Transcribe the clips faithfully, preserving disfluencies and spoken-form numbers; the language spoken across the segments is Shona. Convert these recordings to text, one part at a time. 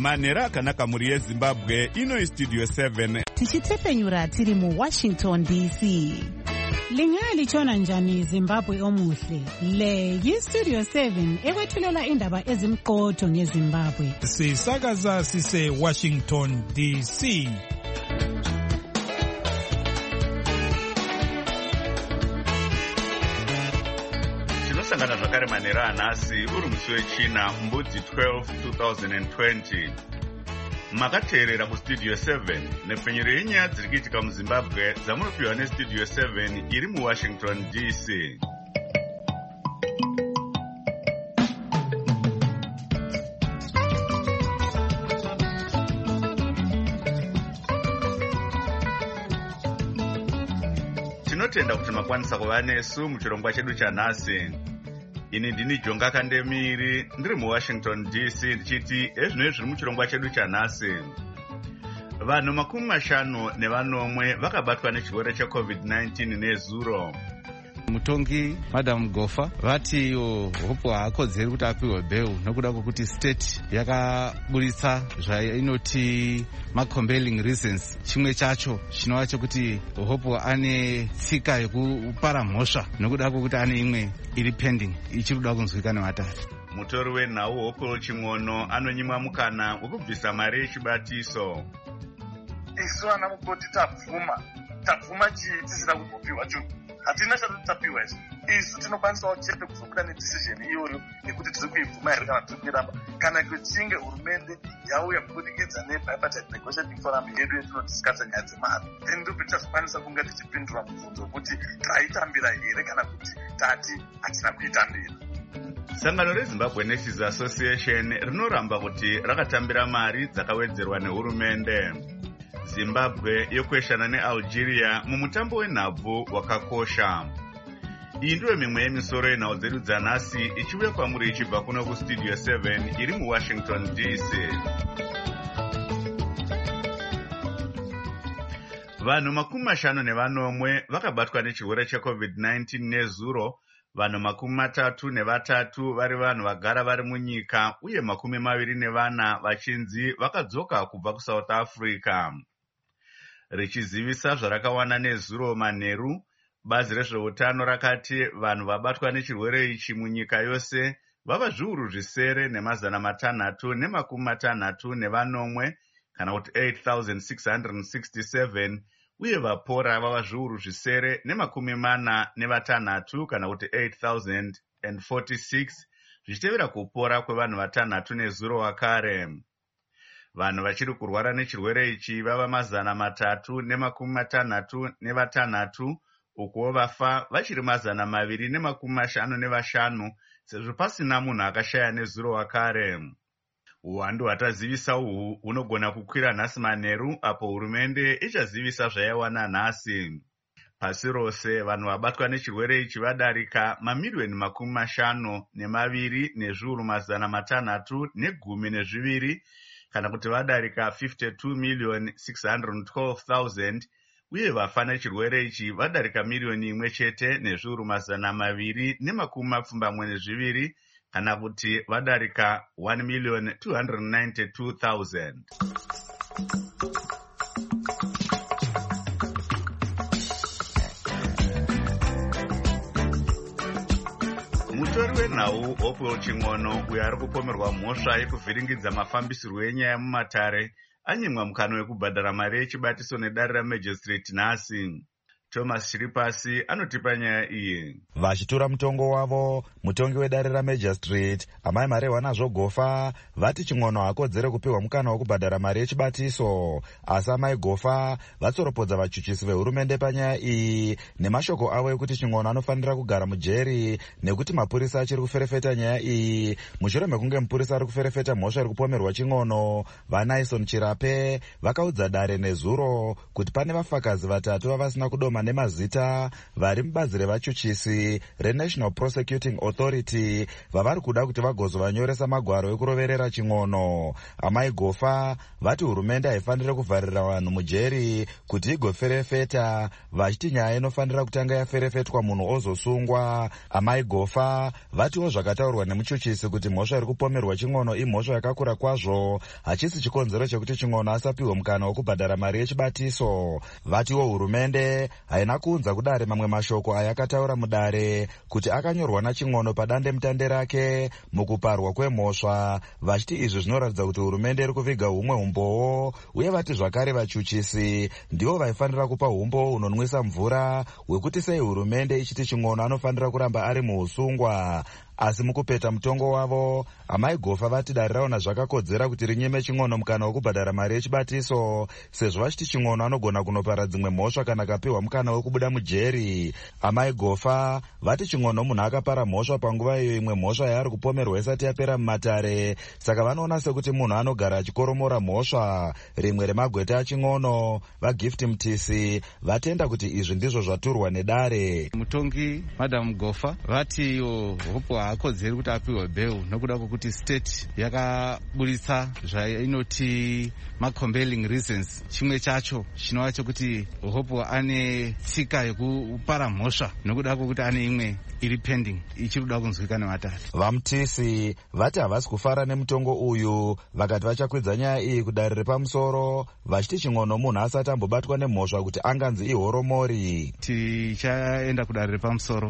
Manera akanaka mhuri yeZimbabwe. Ino Studio seven. Tichitefenyura tiri mu Washington D C. Lingali chona njani Zimbabwe omuhle. Le yi Studio seven ekwethulela indaba ezimqotho ngeZimbabwe. Sisakaza sise Washington D C. Tinosangana zvakare manera anhasi uri musi wechina mbudzi twelve twenty twenty. Makateerera kustudio seven nepfenyuro yenyaya dziri kuitika muZimbabwe dzamunopiwa nestudio seven iri muWashington D C. Tinotenda kuti makwanisa kuva nesu muchirongwa chedu chanhasi. Ini ndini Jonga Kandemiri ndiri muWashington D C ndichiti ezvino zviri muchirongwa chedu chanhasi. Vanhu makumi mashanu nevanomwe vakabatwa nechirwere checovid nineteen nezuro. Mutongi Madam Gofa vati hope haakodzeri kuti apiwe bail nokuda kwokuti state yakaburitsa zvainoti ma-compelling reasons. Chimwe chacho chinova chekuti hope ane tsika yekupara mhosva nokuda kwokuti ane imwe iri pending ichiri kuda kunzwika nevatatu. Mutori wenhau Hope Ching'ono anonyimwa mukana wekubvisa mari yechibatiso. Isu ana mukoti tabvuma tabvuma chii tisina kumbopiwa cho hatina chatatapiwa izvo. Isu tinokwanisawo chete kuzobuda nedecision iyoyo yekuti tiri kuibvuma here kana tiri kuiramba kana kuchinge hurumende yauya kubudikidza nebipartite negotiating forum yedu yetinodiscasa nyaya dzemari, then ndipo tichazokwanisa kunge tichipindura mubvunzo wekuti taitambira here kana kuti tati hatina kuitambira. Sangano reZimbabwe Nurses Association rinoramba kuti rakatambira mari dzakawedzerwa nehurumende. Zimbabwe yokweshana neAlgeria mumutambo wenhabvu wakakosha. Iyi ndiyo mimwe yemisoro yenhau dzedu dzanhasi ichiuya kwamuri ichibva kuno kustudio seven iri muWashington D C. Vanhu makumi mashanu nevanomwe vakabatwa nechirwere checovid nineteen nezuro. Vanhu makumi matatu nevatatu vari vanhu vagara vari munyika uye makumi maviri nevana vachinzi vakadzoka kubva kuSouth Africa. Richizivisa zvarakawana nezuro manheru, bazi rezveutano rakati vanhu vabatwa nechirwere ichi munyika yose vava zviuru zvisere nemazana matanhatu nemakumi matanhatu nevanomwe kana kuti eight thousand six hundred sixty-seven uye vapora vava zviuru zvisere nemakumi mana nevatanhatu kana kuti eight thousand forty-six zvichitevera kupora kwevanhu vatanhatu nezuro wakare. Vanhu vachiri kurwara nechirwere ichi vava mazana matatu nemakumi matanhatu nevatanhatu ukuwo vafa vachiri mazana maviri nemakumi mashanu nevashanu sezvo pasina munhu akashaya nezuro wakare. Uwandu hwatazivisa uhu hunogona kukwira nhasi manheru apo hurumende ichazivisa zvaiwana nhasi. Pasi rose vanhu vabatwa nechirwere ichi vadarika mamiliyoni makumi mashanu nemaviri nezviuru mazana matanhatu negumi nezviviri kana kuti vadarika fifty-two million six hundred twelve thousand uye vafa nechirwere ichi vadarika miliyoni imwe chete nezviuru mazana maviri nemakumi mapfumbamwe nezviviri kana kuti vadarika one million two hundred ninety-two thousand. Mutori wenhau Hope Ching'ono uyo ari kupomerwa mhosva yekuvhiringidza mafambisirwo enyaya mumatare anyimwa mukana wekubhadhara mari yechibatiso nedare ramajistrate nhasi. Thomas Chiripasi anotipa nyaya iyi. Vachitora mutongo wavo, mutongi wedare ramajistrate amai Marehwa nazvo Gofa vati Ching'ono hakodzere kupiwa mukana wekubhadhara mari yechibatiso, asi amai Gofa vatsoropodza vachuchisi vehurumende panyaya iyi nemashoko avo ekuti Ching'ono anofanira kugara mujeri nekuti mapurisa achiri kuferefeta nyaya iyi. Mushure mekunge mupurisa ari kuferefeta mhosva iri kupomerwa Ching'ono, vaNaison Chirape vakaudza dare nezuro kuti pane vafakazi vatatu vavasina kudoma nemazita vari mubazi revachuchisi reNational Prosecuting Authority vavari kuda kuti vagozovanyoresa magwaro ekuroverera ching'ono. Amai Gofa vati hurumende haifaniri kuvharira vanhu mujeri kuti igoferefeta, vachiti nyaya inofanira kutanga yaferefetwa munhu ozosungwa. Amai Gofa vatiwo zvakataurwa nemuchuchisi kuti mhosva iri kupomerwa ching'ono imhosva yakakura kwazvo, hachisi chikonzero chekuti ching'ono asapiwe mukana wekubhadhara mari yechibatiso. Vatiwo hurumende haina kuunza kudare mamwe mashoko ayakataura mudare kuti akanyorwa naching'ono padande mutande rake mukuparwa kwemhosva, vachiti izvi zvinoratidza kuti hurumende iri kuviga humwe umbowo, uye vati zvakare vachuchisi ndivo vaifanira kupa umbo unonwisa mvura hwekuti sei hurumende ichiti ching'ono anofanira kuramba ari muusungwa. Asi mukupeta mutongo wavo, amai Gofa vati dare raona zvakakodzera kuti rinyime ching'ono mukana wekubhadhara mari yechibatiso, sezvo vachiti ching'ono anogona kunopara dzimwe mhosva kana akapiwa mukana wekubuda mujeri. Amai Gofa vati ching'ono munhu akapara mhosva panguva iyo imwe mhosva yaari kupomerwa isati yapera mumatare, saka vanoona sekuti munhu anogara achikoromora mhosva. Rimwe remagweta aching'ono, vaGift Mtisi, vatenda kuti izvi ndizvo zvaturwa nedare. Mutongi Madam Gofa vati hopo haakodzeri kuti apiwe bheu nokuda kwokuti state yakaburitsa zvainoti macompelling reasons. Chimwe chacho chinova chokuti hopo ane tsika yekupara mhosva nokuda kwokuti ane imwe iri pending ichiri kuda kunzwika nematare. VaMtisi vati havasi kufara nemutongo uyu, vakati vachakwidza nyaya iyi kudare repamusoro, vachiti ching'ono munhu asati ambobatwa nemhosva kuti anganzi ihoromori. Tichaenda kudare repamusoro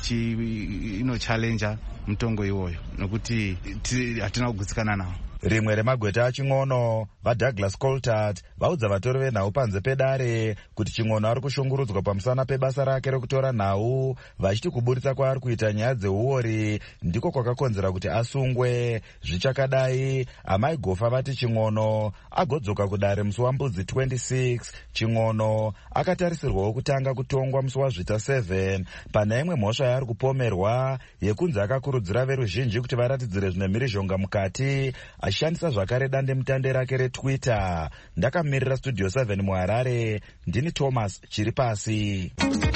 tichinochalenja mutongo iwoyo nokuti hatina kugutsikana nawo. Rimwe remagweta aching'ono, vaDouglas Coltart, vaudza vatori venhau panze pedare kuti ching'ono ari kushungurudzwa pamusana pebasa rake rekutora nhau, vachiti kuburitsa kwaari kuita nyaya dzeuori ndiko kwakakonzera kuti asungwe. Zvichakadai, amai Gofa vati ching'ono agodzoka kudare musi waMbudzi twenty-six. Ching'ono akatarisirwawo kutanga kutongwa musi wazvita seven pana imwe mhosva yaari kupomerwa yekunzi akakurudzira veruzhinji kuti varatidzire zvine mhirizhonga mukati, achishandisa zvakare dande mutande rake reTwitter. Ndakamirira Studio seven muHarare, ndini Thomas Chiripasi.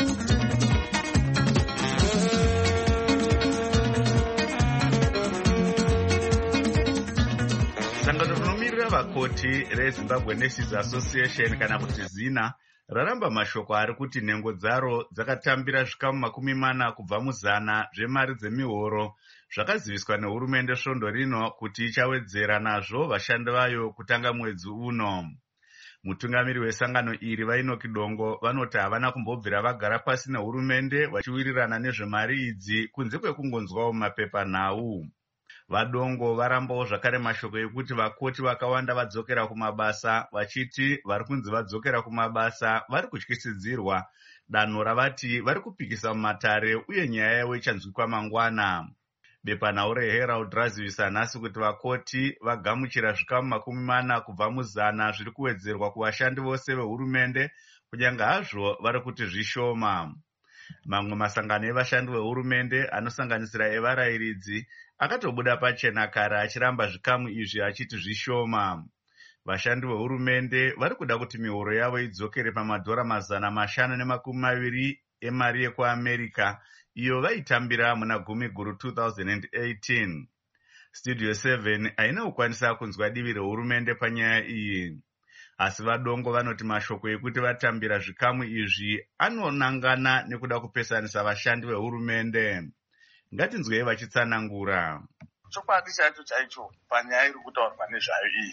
Sangano rinomirira vakoti reZimbabwe Nurses Association kana kuti zina raramba mashoko ari kuti nhengo dzaro dzakatambira zvikamu makumi mana kubva muzana zvemari dzemihoro zvakaziviswa nehurumende svondo rino kuti ichawedzera nazvo vashandi vayo kutanga mwedzi uno. Mutungamiri wesangano iri vainoki Dongo vanoti havana kumbobvira vagara pasi nehurumende vachiwirirana nezvemari idzi kunze kwekungonzwawo mapepa nhau. VaDongo varambawo zvakare mashoko ekuti vakoti vakawanda vadzokera kumabasa, vachiti vari kunzi vadzokera kumabasa vari kutyisidzirwa danho ravati vari kupikisa mumatare uye nyaya yavo ichanzwikwa mangwana. Bepanhau reHerald razivisa nhasi kuti vakoti vagamuchira zvikamu makumi mana kubva muzana zviri kuwedzerwa kuvashandi vose vehurumende, kunyange hazvo vari kuti zvishoma. Mamwe masangano evashandi vehurumende anosanganisira evarayiridzi akatobuda pachena kare achiramba zvikamu izvi achiti zvishoma. Vashandi vehurumende vari kuda kuti mihoro yavo idzokere pamadhora mazana mashanu nemakumi maviri emari yekuAmerika iyo vaitambira muna gumi guru two thousand eighteen. Studio seven haina kukwanisa kunzwa divi rehurumende panyaya iyi. Asi VaDongo vanoti mashoko ekuti vatambira zvikamu izvi anonangana nekuda kupesanisa vashandi vehurumende. Ngatinzwei vachitsanangura. Chokwadi chaicho chaicho panyaya iri kutaurwa nezvayo iyi,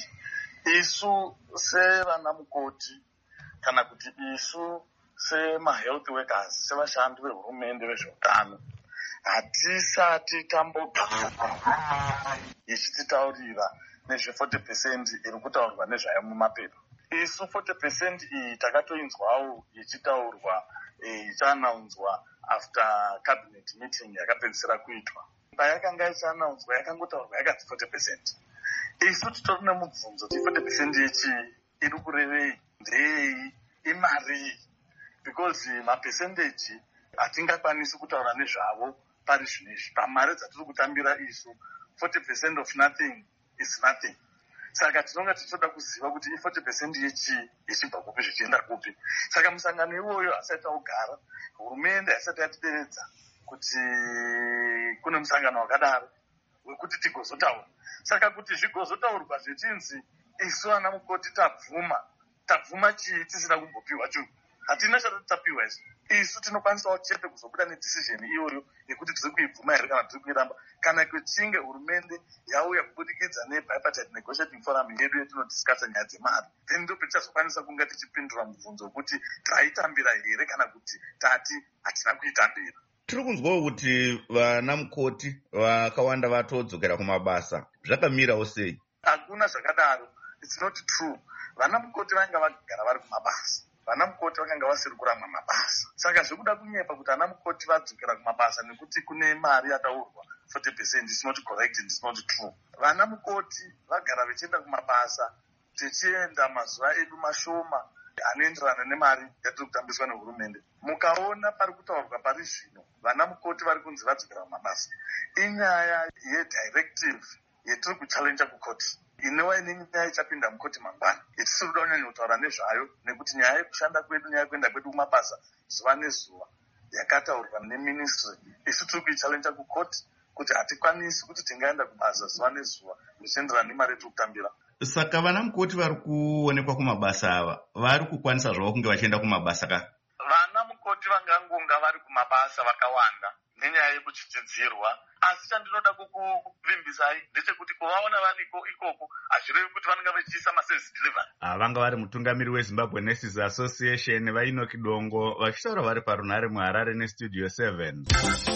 isu sevana mukoti kana kuti isu semahealth workers, sevashandi vehurumende vezveutano, hatisati tambogara ichititaurira nezve forty percent iri kutaurwa nezvayo mumapepa. Isu forty percent iyi takatoinzwawo ichitaurwa ichianaunzwa after cabinet meeting yakapedzisira kuitwa. Payakanga ichianaunzwa yakangotaurwa yakanzi forty percent. Isu titori nemubvunzo kuti forty percent yechi iri kurevei, ndei, imari, because mapercentage hatingakwanisi kutaura nezvavo pari zvinezvi. Pamari dzatiri kutambira isu, forty percent of nothing is nothing. saka tinonga tichitoda kuziva kuti i-forty percent yechii ichibva kupi zvichienda kupi. Saka musangano iwoyo asati augara, hurumende asati yatideredza kuti kune musangano wakadaro wekuti tigozotaura. Saka kuti zvigozotaurwa zvichinzi isu ana mukoti tabvuma, tabvuma chii tisina kumbopiwa chinhu, hatina chatati tapiwa izvi. Isu tinokwanisawo chete kuzobuda nedecision iyoyo yekuti tiri kuibvuma here kana tiri kuiramba, kana kuchinge hurumende yauya kubudikidza nebipartite negotiating forum yedu yetinodiscassa nyaya dzemari, then ndo petichazokwanisa kunge tichipindura mubvunzo wekuti taitambira here kana kuti tati hatina kuitambira. Tiri kunzwawo kuti vana mukoti vakawanda vatodzokera kumabasa. Zvakamirawo sei? Hakuna zvakadaro. It's not true. Vana mukoti vanga vagara vari kumabasa. Vana mukoti vakanga vasiri kuramba mabasa. Saka zvekuda kunyepa kuti vana mukoti vadzokera kumabasa nekuti kune mari yataurwa forty percent is not correct and it's not true. Vana mukoti vagara vachienda kumabasa, tichienda mazuva edu mashoma anoenderana nemari yatiri kutambiswa nehurumende. Mukaona pari kutaurwa pari zvino vana mukoti vari kunzi vadzokera kumabasa, inyaya yedirective yetiri kuchallenge kukoti, inova ine nyaya ichapinda mukoti mangwana. Itisiri kuda kunyanya kutaura nezvayo nekuti nyaya yekushanda kwedu, nyaya yekuenda kwedu kumabasa zuva nezuva yakataurwa neministry, isu tiri kuichallenge kukoti kuti hatikwanisi kuti tingaenda kubasa zuva nezuva zvichienderana nemari yetiri kutambira. Saka vana mukoti vari kuonekwa kumabasa ava vari kukwanisa zvavo kunge vachienda kumabasa ka? Vana mukoti vangangonga vari kumabasa vakawanda nenyaya yekuchidzidzirwa, asi chandinoda kukuvimbisai ndechekuti kuvaona variko ikoko hazvirevi kuti vanenge vachiisa maservice delivery. Vanga vari mutungamiri weZimbabwe Nurses Association vaInoki Dongo vachitaura vari parunhare muHarare neStudio seven.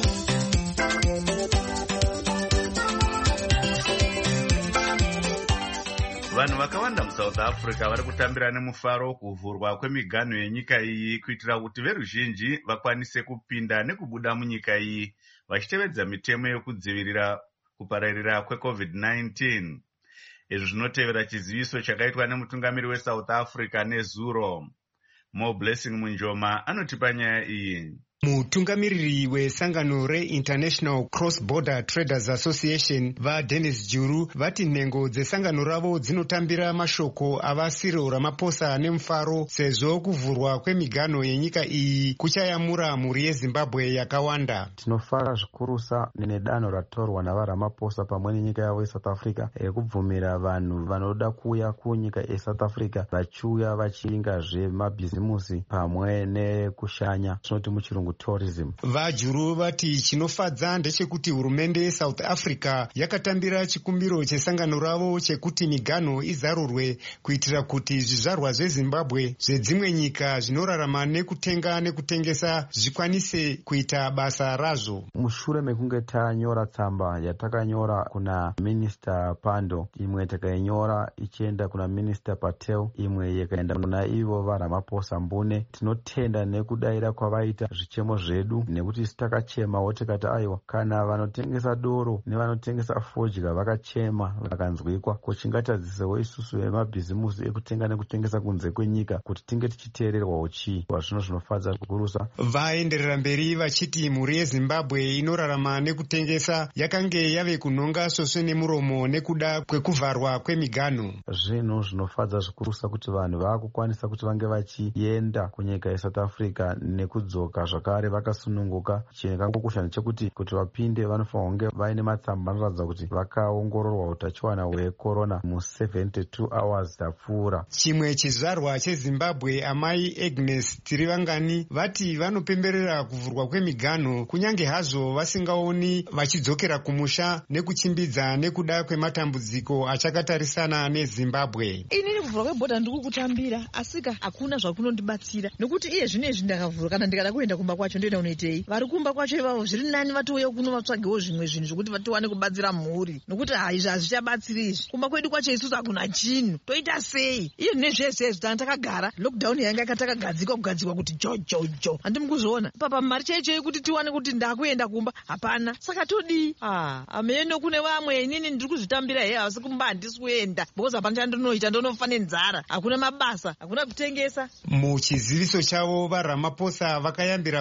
Vanhu vakawanda muSouth Africa vari kutambira nemufaro kuvhurwa kwemiganho yenyika iyi kuitira kuti veruzhinji vakwanise kupinda nekubuda munyika iyi vachitevedza mitemo yokudzivirira kupararira kwecovid nineteen. Izvi zvinotevera chiziviso chakaitwa nemutungamiri weSouth Africa nezuro. Mo Blessing Munjoma anotipa nyaya iyi. Mutungamiriri wesangano reInternational Cross Border Traders Association vaDennis Juru vati nhengo dzesangano ravo dzinotambira mashoko ava Cyril Ramaphosa nemufaro sezvo kuvhurwa kwemiganho yenyika iyi kuchayamura mhuri yeZimbabwe yakawanda. Tinofara zvikurusa nedanho ratorwa navaRamaphosa pamwe nenyika yavo yeSouth Africa ekubvumira vanhu vanoda kuuya kunyika yeSouth Africa vachiuya vachingazve mabhizimusi pamwe nekushanya tinoti muchirungu tourism. Vajuru vati chinofadza ndechekuti hurumende yeSouth Africa yakatambira chikumbiro chesangano ravo chekuti miganho izarurwe kuitira kuti zvizvarwa zveZimbabwe zvedzimwe nyika zvinorarama nekutenga nekutengesa zvikwanise kuita basa razvo. Mushure mekunge tanyora tsamba yatakanyora kuna Minister Pando, imwe takainyora ichienda kuna Minister Patel, imwe yakaenda kuna ivo vaRamaphosa Mbune, tinotenda nekudaira kwavaita zvichemo zvedu nekuti takachemawo tikati aiwa kana vanotengesa doro nevanotengesa fodya vakachema vakanzwikwa kuchingatadzisewo isusu vemabhizimusi ekutenga nekutengesa kunze kwenyika kuti tinge tichiteererwawo chii. Zvino zvinofadza kukurusa. Vaenderera mberi vachiti mhuri yeZimbabwe inorarama nekutengesa yakange yave kunhonga svosve nemuromo nekuda kwekuvharwa kwemiganho. Zvinhu zvinofadza zvikurusa kuti vanhu vaakukwanisa kuti vange vachienda kunyika yeSouth Africa nekudzoka zvakare vakasununguka. Chingangokosha ndechekuti kuti vapinde vanofanira kunge vaine matsamba anoratidza kuti vakaongororwa utachiwana hwekorona mu seventy-two hours dzapfuura. Chimwe chizvarwa cheZimbabwe amai Agnes Tirivangani vati vanopemberera kuvhurwa kwemiganho kunyange hazvo vasingaoni vachidzokera kumusha nekuchimbidza nekuda kwematambudziko achakatarisana neZimbabwe. Inini kuvhurwa kwebhodha ndikukutambira asika hakuna zvakunondibatsira nekuti iye zvinezvi ndakavhurwa kana ndikada kuenda kumba kwacho ndoenda unoitei. Vari kumba kwacho ivavo zviri nani vatouya kuno vatsvagewo zvimwe zvinhu zvokuti vatiwane kubatsira mhuri nokuti haizvi hazvichabatsiri izvi. Kumba kwedu kwacho isusu hakuna chinhu toita sei? Iyo nezvese izvi tanga takagara lockdown yanga yakatakagadzikwa kugadzikwa kuti jojojo handi mukuzviona papa mari chaicho yekuti tiwane kuti ndakuenda kumba hapana. Saka todi ah ameno kune vamwe inini ndiri kuzvitambira he asi kumba handisi kuenda because hapana chandinoita ndonofa nenzara hakuna mabasa hakuna kutengesa. Muchiziviso chavo vaRamaphosa vakayambira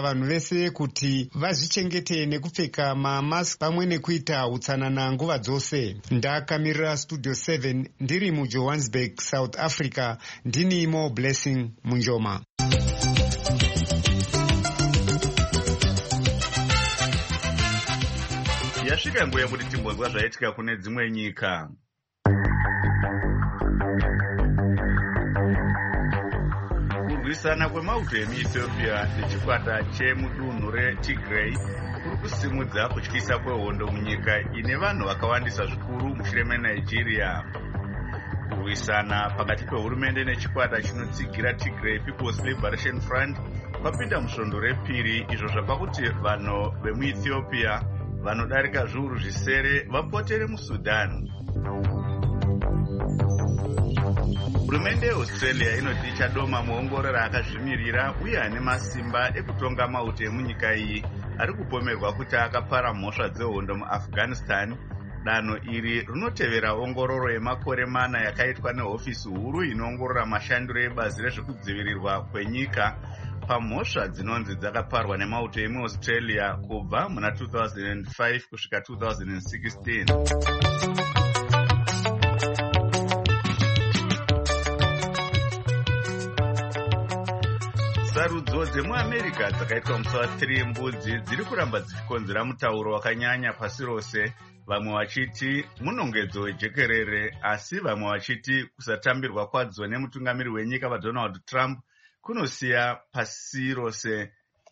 vanhu vese kuti vazvichengete nekupfeka mamask pamwe nekuita utsanana nguva dzose. Ndakamirira studio seven ndiri mujohannesburg, South Africa. Ndini Mo Blessing Munjoma. Yasvika nguva yekuti timbonzwa zvaitika kune dzimwe nyika. Kurwisana kwemauto emuEthiopia nechikwata chemudunhu reTigray kuri kusimudza kutyisa kwehondo munyika ine vanhu vakawandisa zvikuru mushure meNigeria. Kurwisana pakati pehurumende nechikwata chinotsigira Tigray People's Liberation Front kwapinda musvondo repiri, izvo zvapa kuti vanhu vemuEthiopia vanodarika zviuru zvisere vapotere muSudan. Hurumende yeAustralia inoti ichadoma muongorora akazvimirira uye ane masimba ekutonga mauto emunyika iyi ari kupomerwa kuti akapara mhosva dzehondo muAfghanistan. Danho iri rinotevera ongororo yemakore mana yakaitwa nehofisi huru inoongorora mashandiro ebazi rezvekudzivirirwa kwenyika pamhosva dzinonzi dzakaparwa nemauto emuAustralia kubva muna two thousand five kusvika two thousand sixteen. Sarudzo dzemuAmerica dzakaitwa musi wa three mbudzi dziri kuramba dzichikonzera mutauro wakanyanya pasi rose, vamwe vachiti munongedzo wejekerere, asi vamwe vachiti kusatambirwa kwadzo nemutungamiri wenyika vaDonald Trump kunosiya pasi rose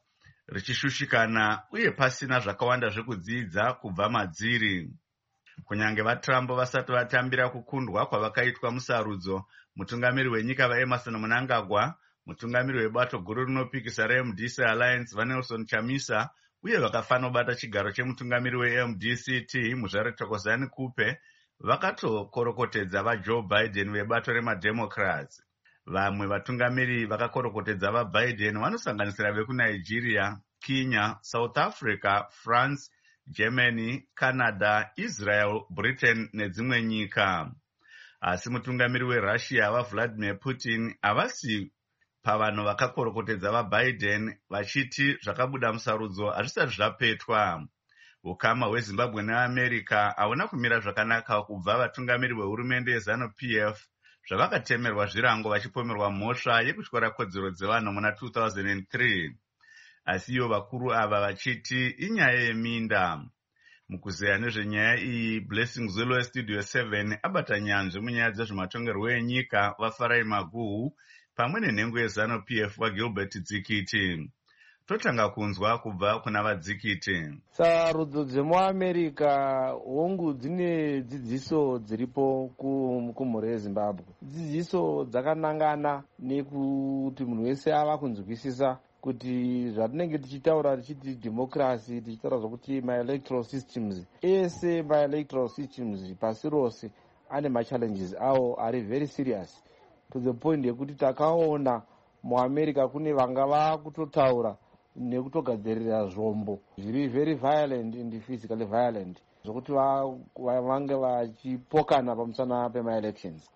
richishushikana uye pasina zvakawanda zvekudzidza kubva madziri. Kunyange vaTrump vasati vatambira kukundwa kwavakaitwa musarudzo, mutungamiri wenyika vaEmerson Mnangagwa, mutungamiri webato guru rinopikisa reM D C Alliance vaNelson Chamisa uye vakafanobata chigaro chemutungamiri weM D C T muzvare Thokozani Kupe vakatokorokotedza vaJoe Biden vebato remademocrats. Vamwe vatungamiri vakakorokotedza vaBiden vanosanganisira vekuNigeria, Kenya, South Africa, France, Germany, Canada, Israel, Britain nedzimwe nyika. Asi mutungamiri weRussia vaVladimir Putin havasi pavanhu vakakorokotedza vaBiden vachiti zvakabuda musarudzo hazvisati zvapetwa. Ukama hweZimbabwe neAmerica hauna kumira zvakanaka kubva vatungamiri vehurumende yeZanu-P F zvavakatemerwa zvirango vachipomerwa mhosva yekutyora kodzero dzevanhu muna two thousand three. Asi ivo vakuru ava vachiti inyaya yeminda. Mukuzeya nezvenyaya iyi, Blessing Zulu weStudio seven abata nyanzvi munyaya dzezvematongerwo enyika vaFarai Maguhu pamwe nenhengo yeZanu-P F vaGilbert Dzikiti. Totanga kunzwa kubva kuna vaDzikiti. Sarudzo dzemuAmerica hongu dzine dzidziso dziripo kumhuri yeZimbabwe. Dzidziso dzakanangana nekuti munhu wese ava kunzwisisa kuti zvatinenge tichitaura tichiti democracy, tichitaura zvokuti maelectoral systems ese maelectoral systems pasi rose ane machallenges awo ari very serious to the point yekuti takaona muAmerica kune vanga vakutotaura nekutogadzirira zvombo zviri very violent and physically violent zvokuti vange vachipokana pamusana pemaelections.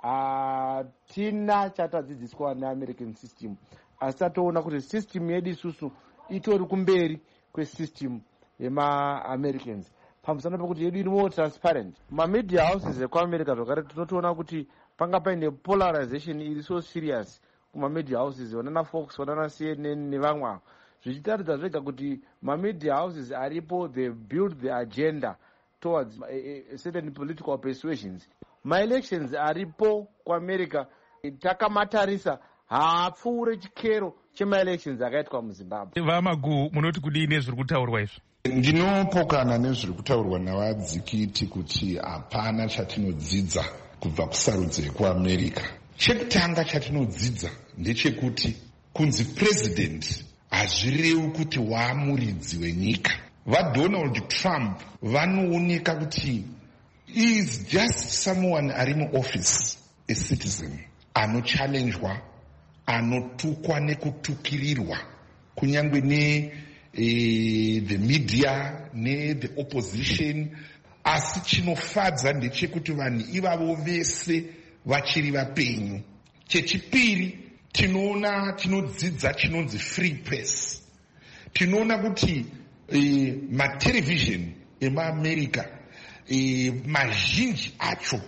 Hatina chatadzidziswa neamerican system, asi tatoona kuti system yedu isusu itori kumberi kwesystem yemaAmericans pamusana pekuti yedu iri more transparent. Mamedia houses ekuAmerica zvakare tinotoona kuti panga paine polarization iri so serious kumamedia houses, vanana Fox, vanana C N N nevamwe, zvichitaridza zvega kuti mamedia houses aripo, they build the agenda towards a, a certain political persuasions. Maelections aripo kuAmerica takamatarisa haapfuure chikero chemaelections akaitwa muZimbabwe. VaMaguhu, munoti kudini zviri kutaurwa izvi? Ndinopokana nezviri kutaurwa navadzikiti kuti hapana chatinodzidza kubva kusarudzo yekuAmerica. Chekutanga chatinodzidza ndechekuti kunzi president hazvirevi kuti waamuridzi wenyika. VaDonald Trump vanooneka kuti is just someone ari muoffice, a citizen anochallenjwa, anotukwa nekutukirirwa kunyangwe ne eh, the media ne the opposition. Asi chinofadza ndechekuti vanhu ivavo vese vachiri vapenyu. Chechipiri, tinoona tinodzidza chinonzi free press. tinoona kuti e, matelevision emaamerica e, mazhinji acho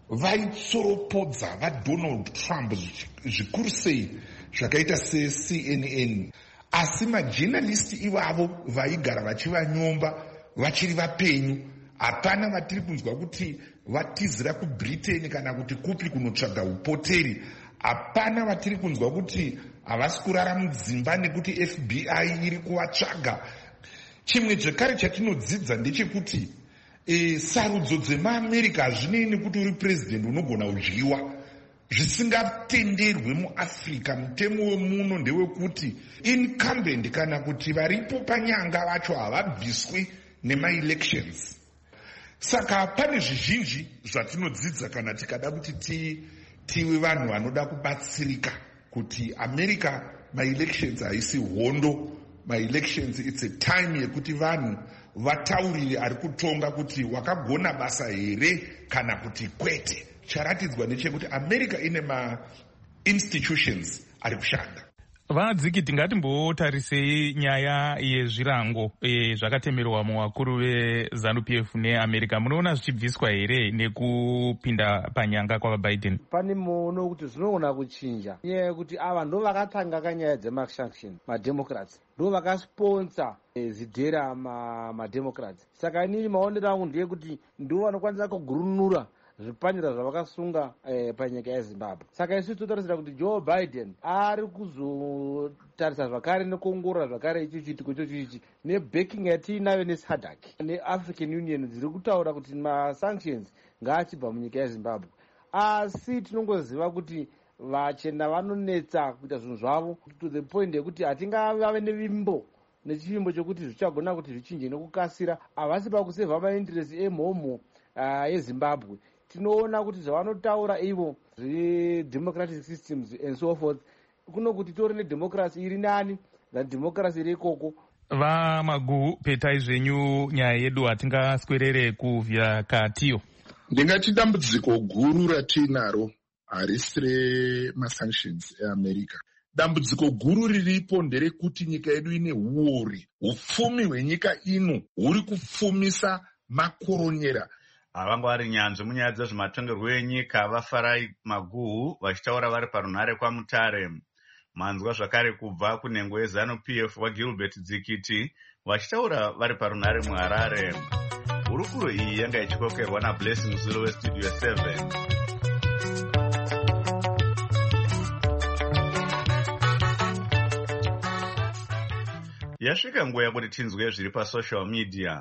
vaitsoropodza vaDonald Trump zvikuru sei zvakaita seC N N, asi majenalisti ivavo vaigara vachivanyomba vachiri vapenyu. Hapana vatiri kunzwa kuti vatizira kuBritain kana kuti kupi kunotsvaga upoteri. Hapana vatiri kunzwa kuti havasi kurara mudzimba nekuti F B I iri kuvatsvaga. Chimwe zvekare chatinodzidza ndechekuti e, sarudzo dzemaamerica hazvinei nekuti uri president unogona kudyiwa. Zvisingatenderwe muAfrica, mutemo wemuno ndewekuti incumbent kana kuti varipo panyanga vacho havabviswi nemaelections. Saka pane zvizhinji zvatinodzidza kana tikada kuti ti, tiwe vanhu vanoda kubatsirika kuti America maelections haisi hondo. Maelections it's a time yekuti vanhu vataurire ari kutonga kuti wakagona basa here kana kuti kwete. Charatidzwa ndechekuti America ine ma-institutions ari kushanda. Vadziki, ngatimbotarisei nyaya yezvirango e, zvakatemerwa muvakuru veZANU-P F neAmerica. Munoona zvichibviswa here nekupinda panyanga kwavaBiden? Pane muono kuti zvinogona kuchinja nyaya yekuti ava ndo vakatanga kanyaya dzemasanction, mademocrats ndo vakasponsa e, zidhera mademocrats. Saka inini maonero angu ndeyekuti ndo vanokwanisa kugurunura zvipanjira zvavakasunga eh, panyika yeZimbabwe. Saka isu totarisira kuti Joe Biden ari kuzotarisa zvakare nekuongorora zvakare ichi chitiko ichochichi nebacking yatiinayo neSADC neAfrican Union dziri kutaura kuti masanctions ngaachibva munyika yeZimbabwe. Asi tinongoziva kuti vachena vanonetsa kuita zvinhu zvavo to the point yekuti hatingave nevimbo nechivimbo chokuti zvichagona kuti zvichinje nekukasira. Havasi pakusevha mainterest emhomho uh, yeZimbabwe. Tinoona kuti zvavanotaura ivo zvedemocratic systems and so forth, kuno kuti tori nedemocracy iri nani nademocracy iri ikoko. VaMagu, petai zvenyu nyaya yedu hatingaswerere kuvhakatiyo. Ndingati dambudziko guru ratinaro harisi remasanctions eAmerica. Dambudziko guru riripo nderekuti nyika yedu ine uori. Upfumi hwenyika ino huri kupfumisa makoronyera. Havanga vari nyanzvi munyaya dzezvematongerwo enyika vaFarai Maguhu vachitaura vari parunhare kwaMutare. Manzwa zvakare kubva kunhengo yeZANU-P F waGilbert Dzikiti vachitaura vari parunhare muHarare. Hurukuro iyi yanga ichikokerwa naBlessing Zulu weStudio seven. Yasvika nguva yakuti tinzwe zviri pasocial media.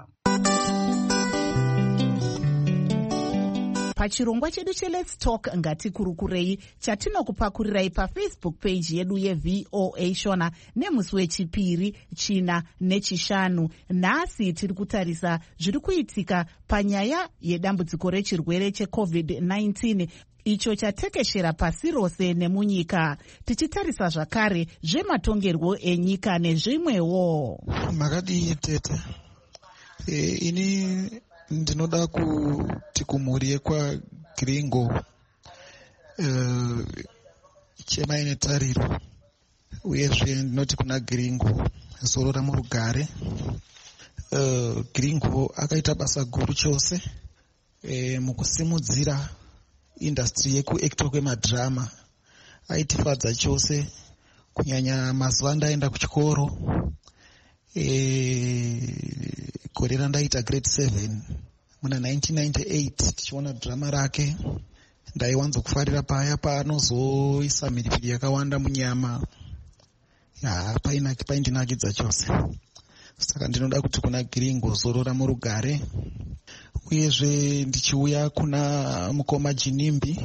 Pachirongwa chedu cheLet's Talk ngatikurukurei chatinokupakurirai paFacebook page yedu yeV O A Shona nemusi wechipiri, china nechishanu. Nhasi tiri kutarisa zviri kuitika panyaya yedambudziko rechirwere cheCovid nineteen icho chatekeshera pasi rose nemunyika, tichitarisa zvakare zvematongerwo enyika nezvimwewo. Makadii tete? E, ini ndinoda kuti kumhuri yekwaGringo uh, chema ine tariro, uyezve ndinoti kuna Gringo zorora murugare. uh, Gringo akaita basa guru chose e, mukusimudzira industry yekuactor kwemadhirama. Aitifadza chose kunyanya mazuva ndaenda kuchikoro e, gore randaita grade seven muna nineteen ninety-eight tichiona drama rake. Ndaiwanza kufarira paya paanozoisa mhiripiri yakawanda munyama. Ya painaki paindinakidza chose. Saka ndinoda kuti kuna Gringo zorora murugare. Uyezve ndichiuya kuna mukoma Jinimbi.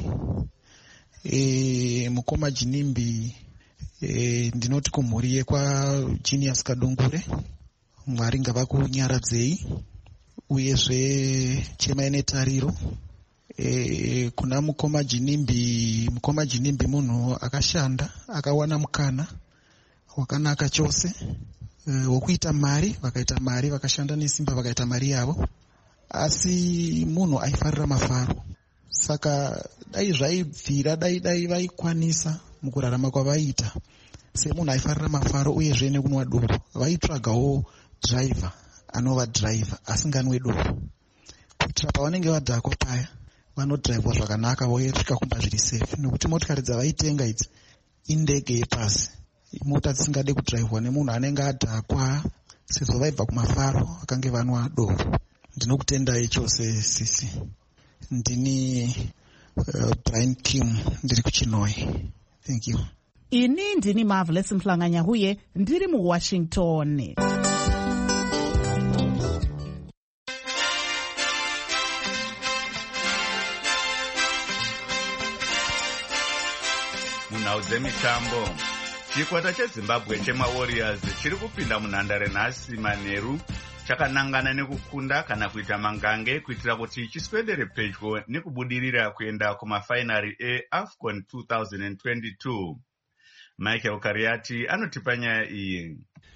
E, mukoma Jinimbi e, ndinoti kumhuri yekwa Genius Kadungure, Mwari ngavakunyaradzei. Uyezve chema ine tariro. E, kuna mukoma Jinimbi, mukoma Jinimbi munhu akashanda, akawana mukana wakanaka chose e, wokuita mari, vakaita mari, vakashanda nesimba vakaita mari yavo, asi munhu aifarira mafaro. Saka dai zvaibvira, dai dai vaikwanisa mukurarama kwavaita, semunhu aifarira mafaro uyezve nekunwa doro, vaitsvagawo dhiraivha anova dhiraivha asinganwe doro, kuitira pavanenge vadhakwa paya vanodhiraivwa zvakanaka voisvika kumba zviri safe, nekuti motikari dzavaitenga idzi indege yepasi, mota dzisingade kudhiraivhwa nemunhu anenge adhakwa sezvo vaibva kumafaro akange vanwa doro. Ndinokutendai chose sisi. Ndini uh, Brian Kim ndiri kuChinoi. Thank you. Ini ndini Marvelous Mhlanganya huye ndiri muWashington. Munhau dzemitambo, chikwata cheZimbabwe chemaWarriors chiri kupinda munhandare nhasi manheru chakanangana nekukunda kana kuita mangange kuitira kuti chiswedere pedyo nekubudirira kuenda kumafainari eAFCON twenty twenty-two. Michael Kariati anotipa nyaya iyi.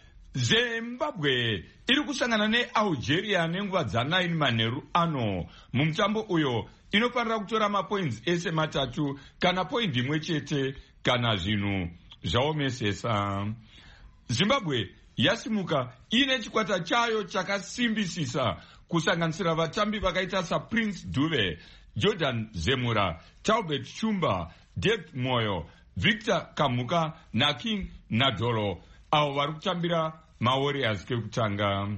Zimbabwe iri kusangana neAlgeria nenguva dzanaini manheru ano. Mumutambo uyo inofanira kutora mapoints ese matatu kana point imwe chete kana zvinhu zvaomesesa. Zimbabwe yasimuka ine chikwata chayo chakasimbisisa kusanganisira vatambi vakaita saPrince Dube, Jordan Zemura, Talbot Chumba, Dave Moyo, Victor Kamuka naKing Nadolo, avo vari kutambira maWarriors kekutanga.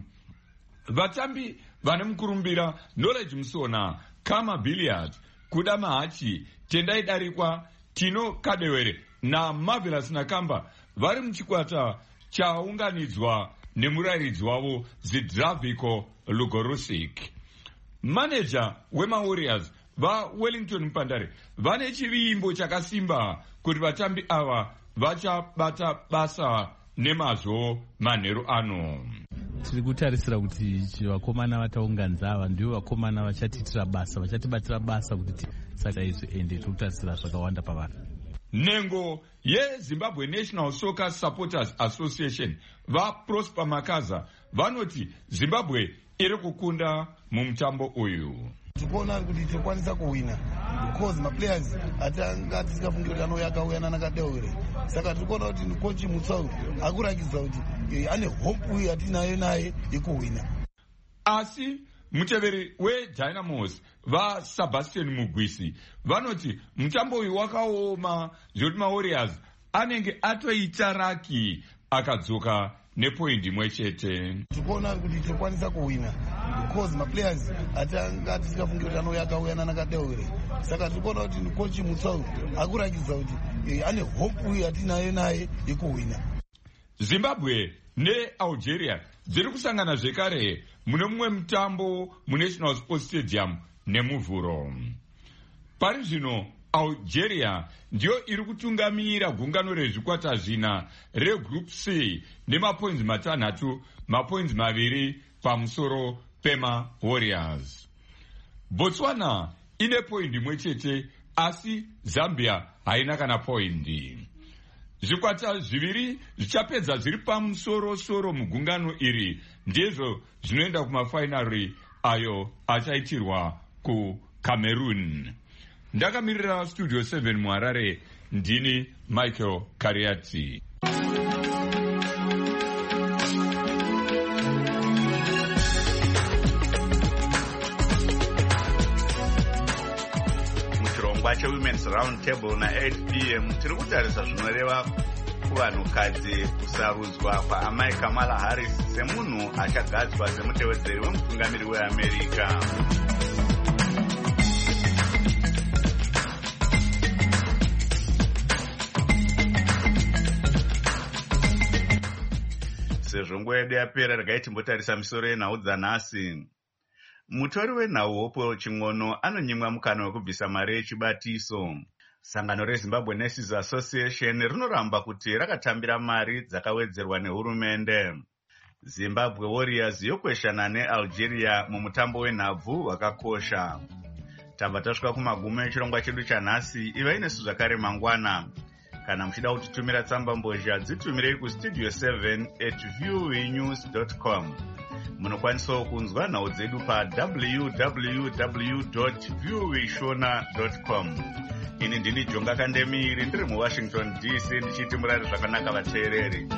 Vatambi vane mukurumbira Knowledge Musona, Kama Billiard, Kuda Mahachi, Tendai Darikwa, Tino Kadewere na Marvelous Nakamba vari muchikwata chaunganidzwa nemurairidzi wavo Zdravko Lugorusik. Manager wemaWarriors vaWellington Mpandare vane chivimbo chakasimba kuti vatambi ava vachabata basa nemazvo manheru ano. Tiri kutarisira kuti vakomana vataunganidza ava ndivo vakomana vachatiitira basa, vachatibatira basa kuti saka izvi ende tiri kutarisira zvakawanda pavari. Nhengo yeZimbabwe National Soccer Supporters Association vaProsper Makaza vanoti Zimbabwe iri kukunda mumutambo uyu. Tikuona kuti tikwanisa kuwina because maplayers atanga tisikafungi kuti anouya akauya nanakadewere, saka tikuona kuti kochi mutsau akurakidza kuti ane hope yatinayo naye yekuwina. Asi muteveri weDynamos vaSebastian Mugwisi vanoti mutambo uyu wakaoma zvekuti maWarriors anenge atoita raki akadzoka nepoindi imwe chete. Tikuona kuti tikwanisa kuwina because maplayers atanga tisikafungi kuti anouya akauya nanakadewere, saka tikuona kuti kochi mutsau akurakidza kuti ane hope yatinayo naye yekuwina. Zimbabwe neAlgeria dziri kusangana zvekare mune mumwe mutambo muNational Sports Stadium nemuvhuro. Pari zvino Algeria ndiyo iri kutungamira gungano rezvikwata zvina reGroup C nemapoints matanhatu, mapoints maviri pamusoro pemaWarriors. Botswana ine point imwe chete asi Zambia haina kana poindi. Zvikwata zviviri zvichapedza zviri pamusoro soro mugungano iri ndizvo zvinoenda kumafainari ayo achaitirwa kuCameroon. Ndakamirira Studio seven muHarare, ndini Michael Kariati. Muchirongwa cheWomen's Round Table na eight p m tiri kutarisa zvinoreva kuvanhukadzi kusarudzwa kwaAmai Kamala Harris semunhu achagadzwa semutevedzeri wemutungamiri weAmerica. Sezvo nguva yedu yapera, regai timbotarisa misoro yenhau dzanhasi. Mutori wenhau Hopo Ching'ono anonyimwa mukana wekubvisa mari yechibatiso. Sangano reZimbabwe Nurses Association rinoramba kuti rakatambira mari dzakawedzerwa nehurumende. Zimbabwe Warriors yokweshana neAlgeria mumutambo wenhabvu wakakosha. Tabva tasvika kumagumo echirongwa chedu chanhasi. Ivai nesu zvakare mangwana. Kana muchida kutitumira tsamba mbozha, dzitumirei kustudio seven at voanews dot com. Munokwanisawo kunzwa nhau dzedu pa w w w dot voa shona dot com. Ini ndini Jonga Kandemiri ndiri muWashington D C ndichiti murari zvakanaka vateereri.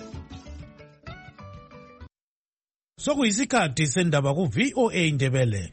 Sokuyisikhathi sendaba ku V O A Ndebele.